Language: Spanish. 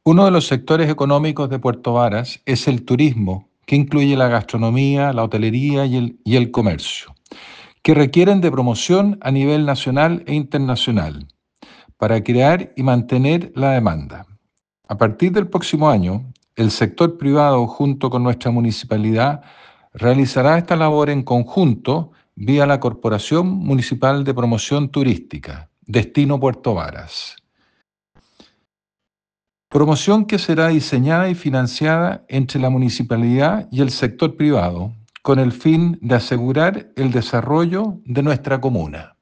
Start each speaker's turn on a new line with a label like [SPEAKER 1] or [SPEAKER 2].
[SPEAKER 1] Uno de los sectores económicos de Puerto Varas es el turismo, que incluye la gastronomía, la hotelería y el comercio, que requieren de promoción a nivel nacional e internacional para crear y mantener la demanda. A partir del próximo año, el sector privado, junto con nuestra municipalidad, realizará esta labor en conjunto vía la Corporación Municipal de Promoción Turística, Destino Puerto Varas. Promoción que será diseñada y financiada entre la municipalidad y el sector privado, con el fin de asegurar el desarrollo de nuestra comuna.